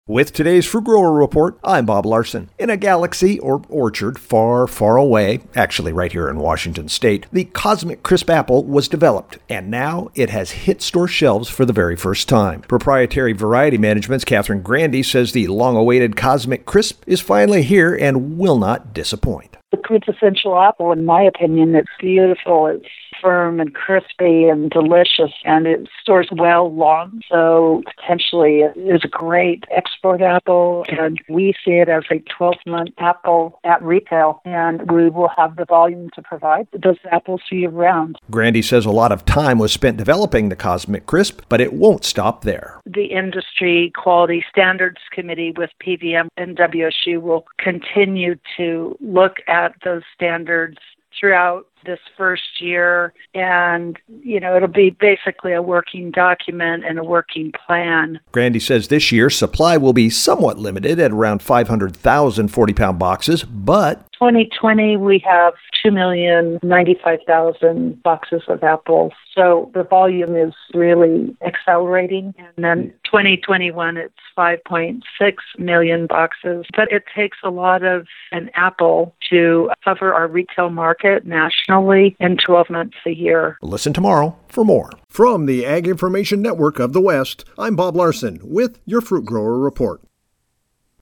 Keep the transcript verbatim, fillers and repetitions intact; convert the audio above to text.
With today's Fruit Grower Report, I'm Bob Larson. In a galaxy or orchard far, far away, actually right here in Washington State, the Cosmic Crisp apple was developed, and now it has hit store shelves for the very first time. Proprietary Variety Management's Catherine Grandy says the long-awaited Cosmic Crisp is finally here and will not disappoint. The quintessential apple, in my opinion. It's beautiful. It's firm and crispy and delicious, and it stores well long. So potentially it is a great export apple, and we see it as a twelve-month apple at retail, and we will have the volume to provide those apples year-round. Grandy says a lot of time was spent developing the Cosmic Crisp, but it won't stop there. The Industry Quality Standards Committee with P V M and W S U will continue to look at those standards throughout this first year, and you know it'll be basically a working document and a working plan. Grandy says this year supply will be somewhat limited at around five hundred thousand forty-pound boxes, but twenty twenty we have two million ninety-five thousand boxes of apples, so the volume is really accelerating. And then twenty twenty-one it's five point six million boxes, but it takes a lot of an apple to cover our retail market nationally in twelve months a year. Listen tomorrow for more. From the Ag Information Network of the West, I'm Bob Larson with your Fruit Grower Report.